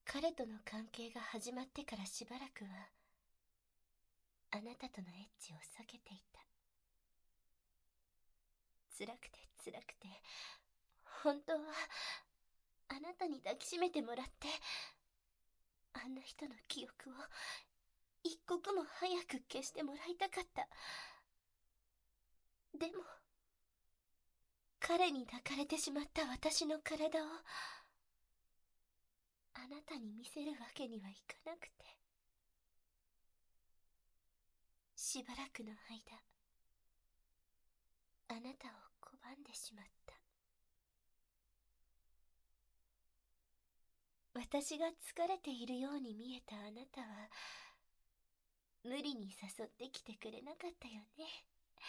彼との関係が始まってからしばらくは、あなたとのエッチを避けていた。辛くて辛くて、本当は、あなたに抱きしめてもらって、あんな人の記憶を、一刻も早く消してもらいたかった。でも、彼に抱かれてしまった私の体を、あなたに見せるわけにはいかなくて。しばらくの間、あなたを拒んでしまった。私が疲れているように見えたあなたは、無理に誘ってきてくれなかったよね。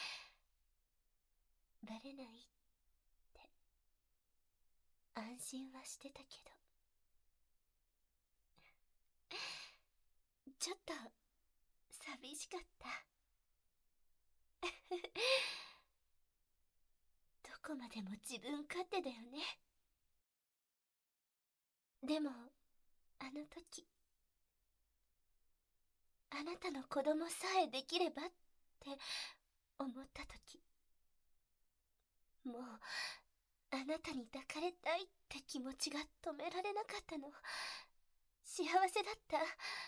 バレないって安心はしてたけど、ちょっと寂しかった。どこまでも自分勝手だよね。でもあの時、あなたの子供さえできればって思った時、もうあなたに抱かれたいって気持ちが止められなかったの。幸せだった。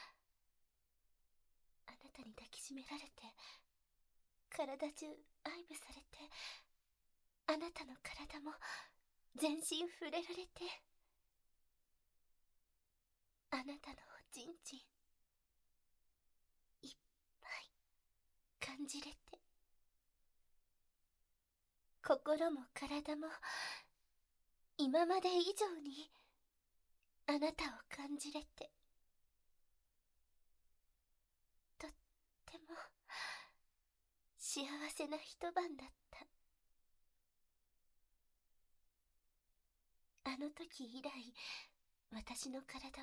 あなたに抱きしめられて、体中愛撫されて、あなたの体も全身触れられて、あなたのおちんちんいっぱい感じれて、心も体も今まで以上にあなたを感じれて、とっても幸せな一晩だった。あの時以来、私の体は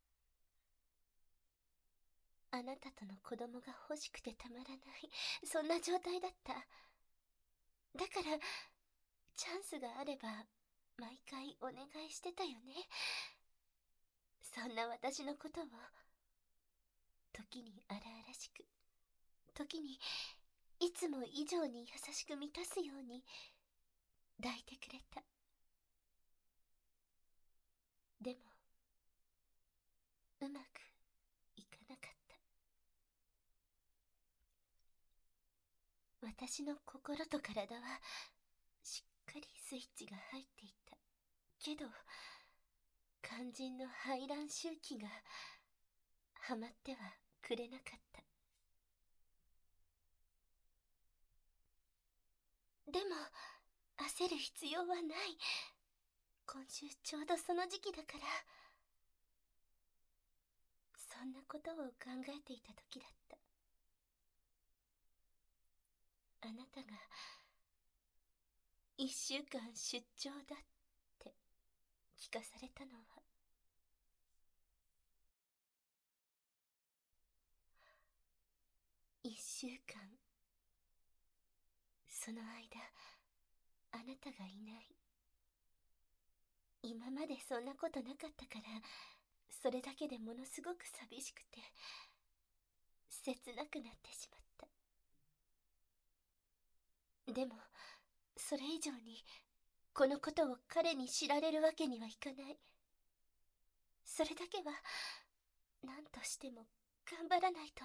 あなたとの子供が欲しくてたまらない、そんな状態だった。だからチャンスがあれば毎回お願いしてたよね。そんな私のことを時に荒々しく、時にいつも以上に優しく満たすように抱いてくれた。でもうまくいかなかった。私の心と体はしっかりスイッチが入っていたけど、肝心の排卵周期がはまってはくれなかった。でも焦る必要はない。今週ちょうどその時期だから。そんなことを考えていた時だった。あなたが1週間出張だって聞かされたのは、1週間、その間あなたがいない。今までそんなことなかったから、それだけでものすごく寂しくて切なくなってしまった。でもそれ以上にこのことを彼に知られるわけにはいかない。それだけは何としても頑張らないと。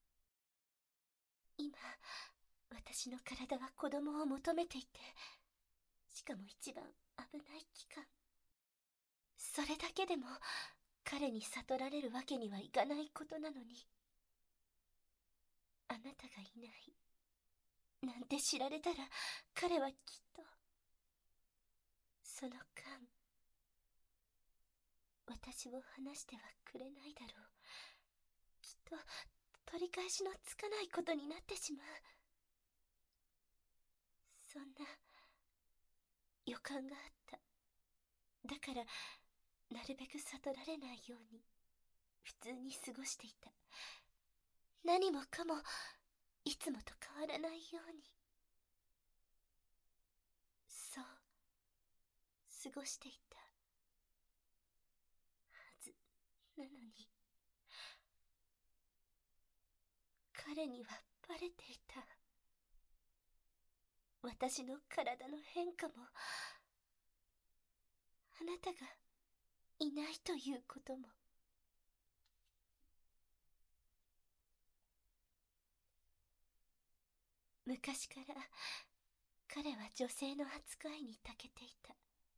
今私の体は子供を求めていて、しかも一番危ない期間。それだけでも彼に悟られるわけにはいかないことなのに、あなたがいないなんて知られたら、彼はきっとその間私を離してはくれないだろう。きっと取り返しのつかないことになってしまう。そんな予感があった。だからなるべく悟られないように普通に過ごしていた。何もかもいつもと変わらないように、そう過ごしていたはず。 彼にはバレていた。私の体の変化も、あなたがいないということも。昔から彼は女性の扱いに長けていた。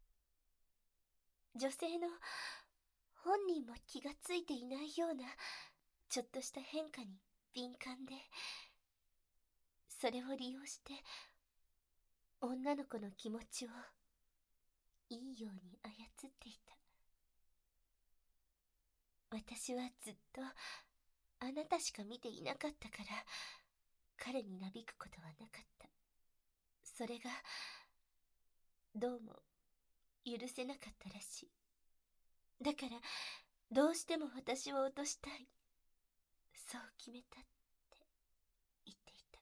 女性の本人も気がついていないようなちょっとした変化に敏感で、それを利用して女の子の気持ちをいいように操っていた。私はずっとあなたしか見ていなかったから、彼になびくことはなかった。それがどうも許せなかったらしい。だからどうしても私を落としたい、そう決めたって言っていた。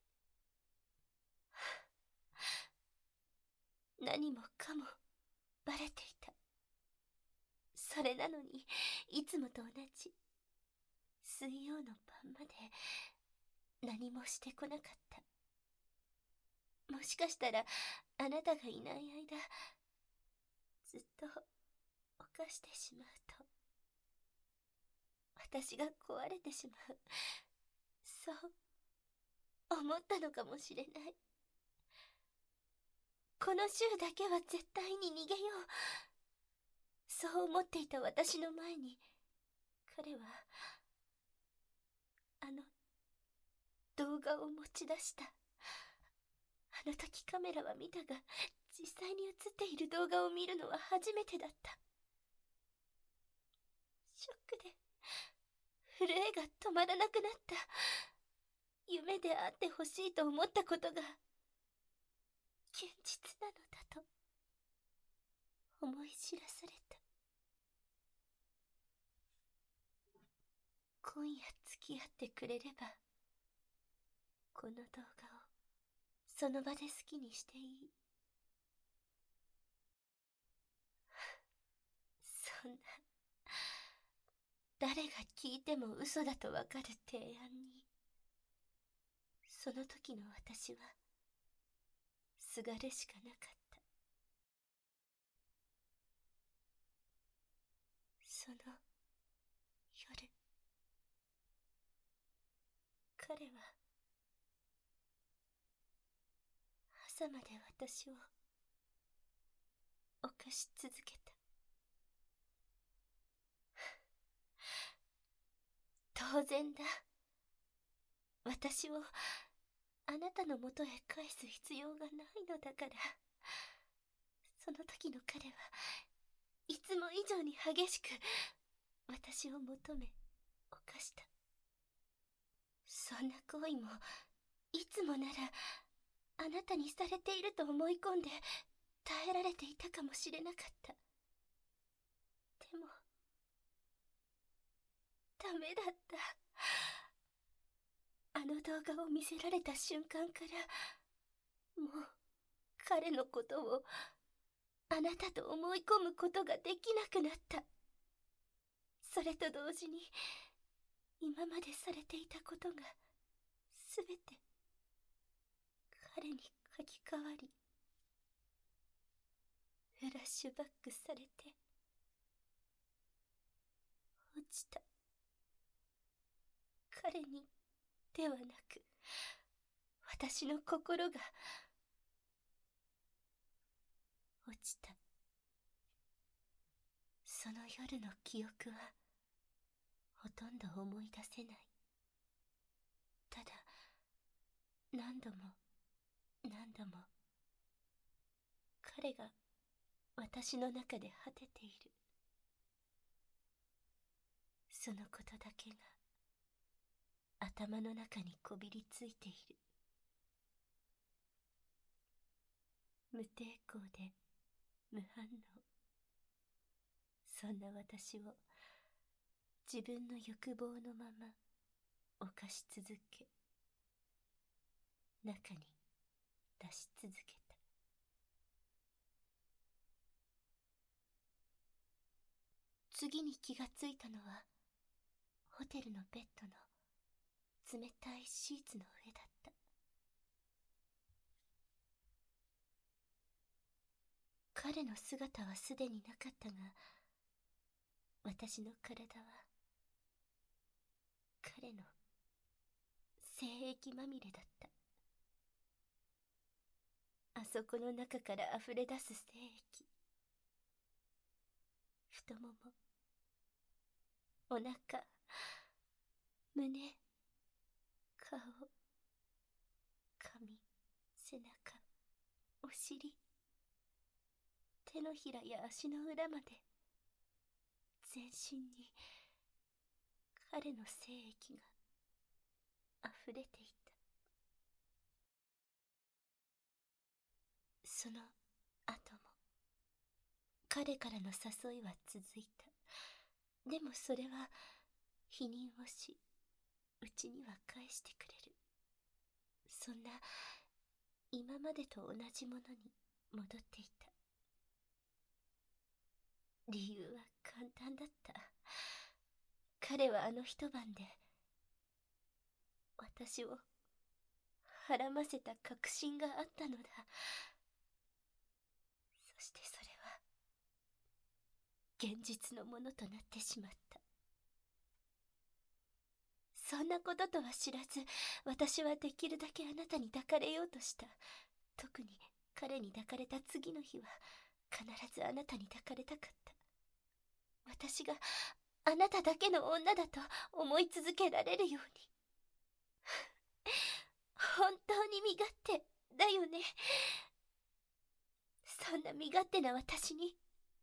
何もかもバレていた。それなのにいつもと同じ水曜の晩まで何もしてこなかった。もしかしたらあなたがいない間、ずっと犯してしまうと、私が壊れてしまう、そう思ったのかもしれない。この週だけは絶対に逃げよう、そう思っていた私の前に、彼はあの動画を持ち出した。あの時カメラは見たが、実際に映っている動画を見るのは初めてだった。ショックで震えが止まらなくなった。夢であってほしいと思ったことが現実なのだと思い知らされた。今夜付き合ってくれれば、この動画をその場で好きにしていい。そんな、誰が聞いても嘘だとわかる提案に、その時の私はすがるしかなかった。その夜、彼は朝まで私を犯し続けた。当然だ。私をあなたの元へ返す必要がないのだから。その時の彼はいつも以上に激しく私を求め犯した。そんな行為もいつもならあなたにされていると思い込んで耐えられていたかもしれなかった。でもダメだった。あの動画を見せられた瞬間から、もう彼のことをあなたと思い込むことができなくなった。それと同時に今までされていたことがすべて彼に書き換わり、フラッシュバックされて落ちた。彼にではなく、私の心が落ちた。その夜の記憶はほとんど思い出せない。ただ何度も何度も彼が私の中で果てている、そのことだけが頭の中にこびりついている。無抵抗で無反応、そんな私を自分の欲望のまま犯し続け、中に出し続けた。次に気がついたのはホテルのベッドの冷たいシーツの上だった。彼の姿はすでになかったが、私の体は彼の精液まみれだった。あそこの中から溢れ出す精液。太もも、お腹、胸、顔、髪、背中、お尻、手のひらや足の裏まで、全身に彼の精液が溢れていた。その後も彼からの誘いは続いた。でもそれは否認をし、うちには返してくれる。そんな今までと同じものに戻っていた。理由は簡単だった。彼はあの一晩で私をはらませた確信があったのだ。そしてそれは現実のものとなってしまった。そんなこととは知らず、私はできるだけあなたに抱かれようとした。特に彼に抱かれた次の日は必ずあなたに抱かれたかった。私があなただけの女だと思い続けられるように。本当に身勝手だよね。そんな身勝手な私に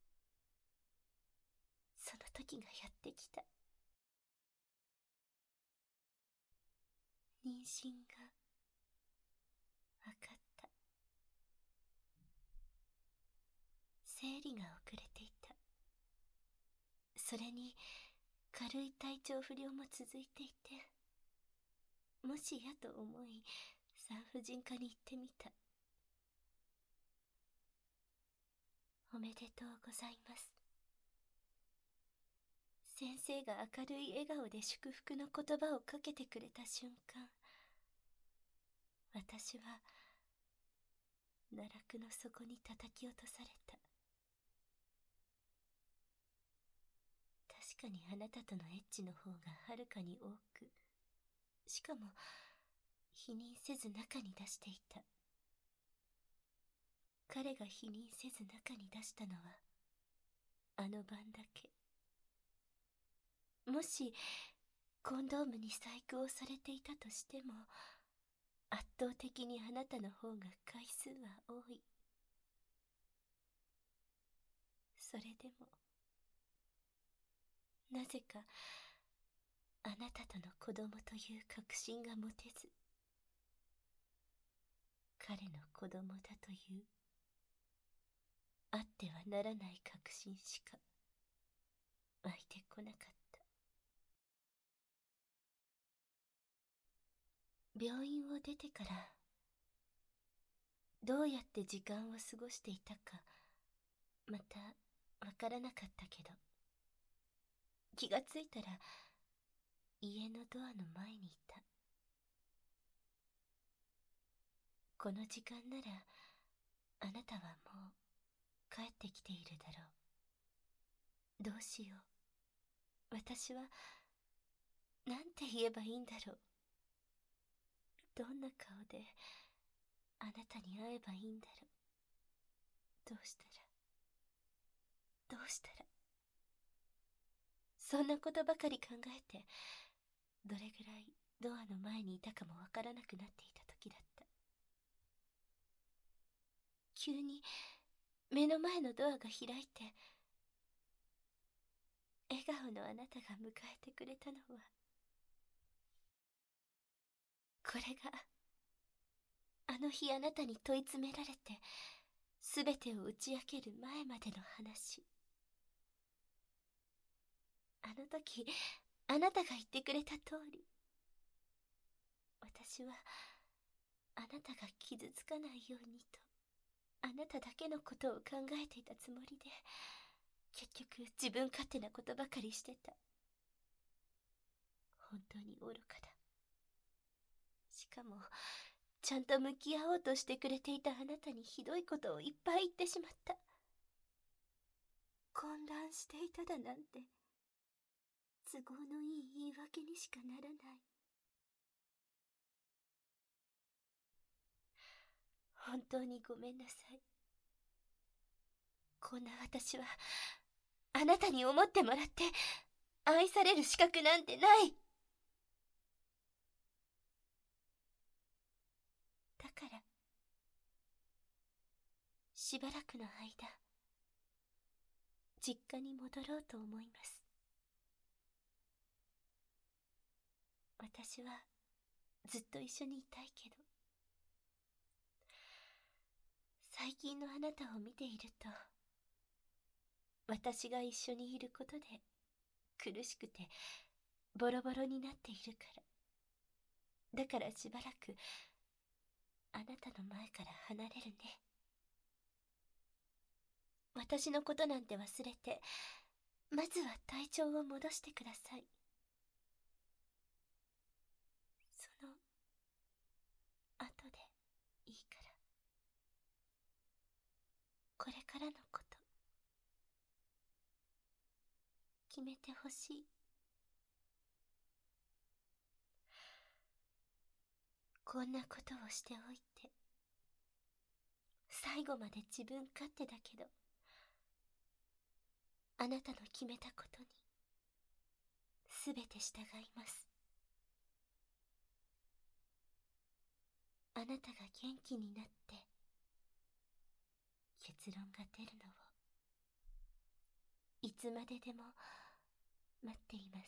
その時がやってきた。妊娠が分かった。生理が遅れていた。それに軽い体調不良も続いていて、もしやと思い産婦人科に行ってみた。おめでとうございます。先生が明るい笑顔で祝福の言葉をかけてくれた瞬間、私は奈落の底に叩き落とされた。確かにあなたとのエッチの方がはるかに多く、しかも否認せず中に出していた。彼が否認せず中に出したのはあの晩だけ。もしコンドームに細工をされていたとしても、圧倒的にあなたの方が回数は多い。それでもなぜかあなたとの子供という確信が持てず、彼の子供だというあってはならない確信しか湧いてこなかった。病院を出てからどうやって時間を過ごしていたかまたわからなかったけど、気がついたら家のドアの前にいた。この時間ならあなたはもう帰ってきているだろう。どうしよう。私はなんて言えばいいんだろう。どんな顔であなたに会えばいいんだろう。どうしたらそんなことばかり考えて、どれぐらいドアの前にいたかもわからなくなっていた時だった。急に目の前のドアが開いて、笑顔のあなたが迎えてくれたのは、これがあの日あなたに問い詰められてすべてを打ち明ける前までの話。あの時あなたが言ってくれた通り、私はあなたが傷つかないようにとあなただけのことを考えていたつもりで、結局自分勝手なことばかりしてた。本当に愚かだ。 しかも、ちゃんと向き合おうとしてくれていたあなたにひどいことをいっぱい言ってしまった。混乱していただなんて、都合のいい言い訳にしかならない。本当にごめんなさい。こんな私は、あなたに思ってもらって、愛される資格なんてない。だから、しばらくの間、実家に戻ろうと思います。私は、ずっと一緒にいたいけど、最近のあなたを見ていると、私が一緒にいることで苦しくてボロボロになっているから。だからしばらくあなたの前から離れるね。私のことなんて忘れて、まずは体調を戻してください。その後でいいから。これからのこと決めてほしい。こんなことをしておいて、最後まで自分勝手だけど、あなたの決めたことにすべて従います。あなたが元気になって結論が出るのをいつまででも待っています。